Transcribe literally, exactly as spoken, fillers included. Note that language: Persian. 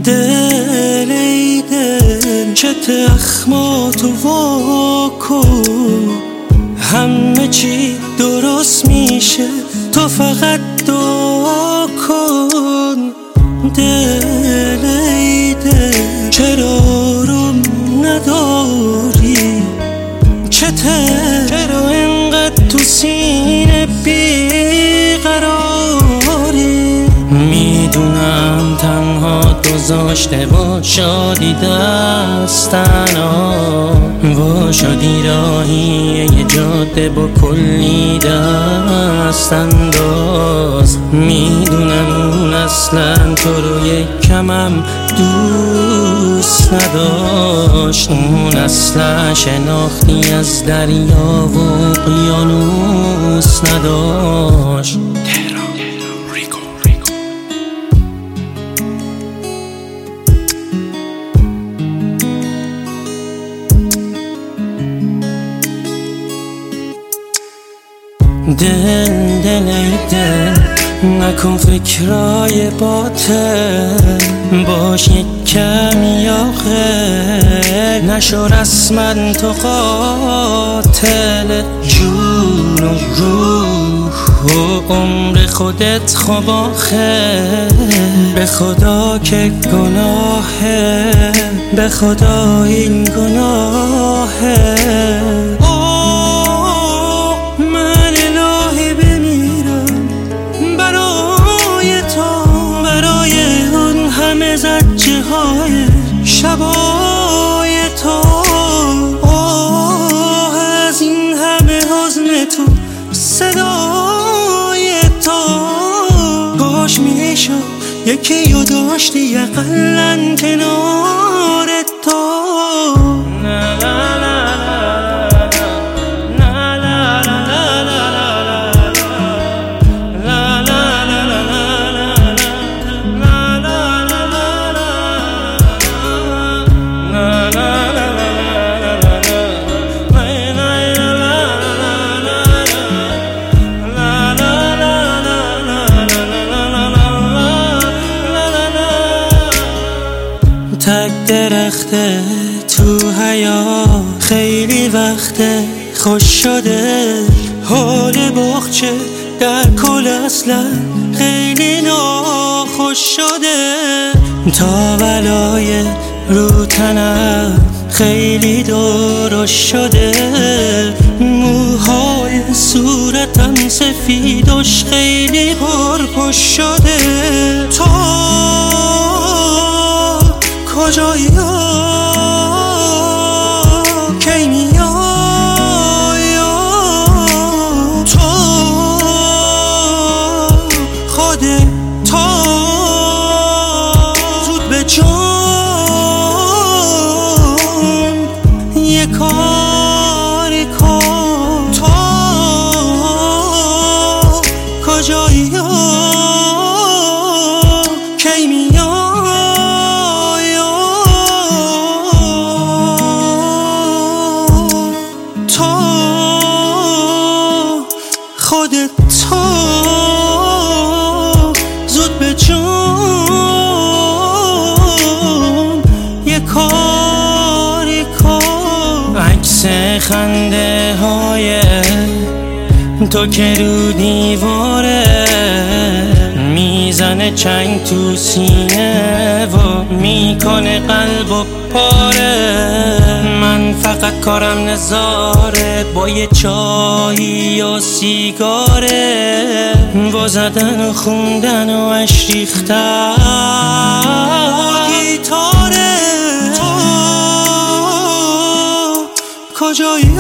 دل ای دل چه تخماتو واکن، همه چی درست میشه تو فقط دعا کن. دل ای دل چرا آروم نداری، چرا اینقدر تو سینه بیقراری؟ میدونم تنها گذاشته با شادی دستنا، و شادی راهیه یه جاده با کلی دست انداز. میدونم اون اصلا تو رو یک کمم دوست نداشت، اون اصلا شناختی از دریا و اقیانوس نداشت. دل دل ای دل نکن فکرای باطل، باش یک کمی آخر، نشو رسما تو قاتل جون و روح و عمر خودت خواب آخر. به خدا که گناهه، به خدا این گناهه. زجه های شبای تو، آه از این همه حزن تو صدای تو. کاش میشد یکی رو داشتی اقلن کنار تو. لا لا لا تک درخته تو حیا خیلی وقته خوش شده، حال باغچه در کل اصلا خیلی ناخوش شده. تا بلای رو تنم خیلی درشت شده، موهای صورتم سفیدش خیلی پرپشت شده. تو کجایی کی میای؟ تو خودت تو زود به جون یه کاری کن. تو کجایی کی میای؟ خودت تو زود به جون یه کاری کن. عکس خنده های تو که رو دیواره میزنه چنگ تو سینه و میکنه قلب و پاره. من فقط کارم نظاره با یه چایی و سیگاره، با زدن و خوندن و عشق ریختن با گیتاره. تو کجایی